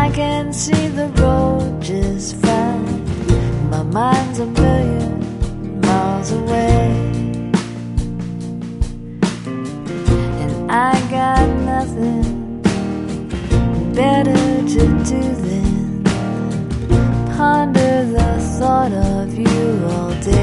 I can see the road just fine. My mind's a million miles away, and I got nothing better to do than ponder the thought of you all day.